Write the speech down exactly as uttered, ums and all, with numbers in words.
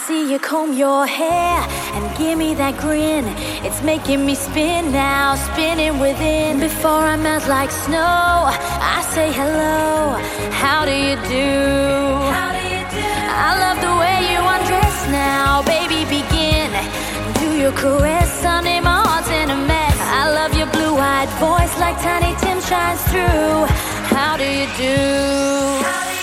see you comb your hair and give me that grin. It's making me spin now, spinning within. Before I melt like snow, I say hello. How do you do? How do you do? I love the way you undress now, baby. Begin. Do your caress, Sunday my heart's in a mess. I love your blue-eyed voice like Tiny Tim shines through. How do you do? How do you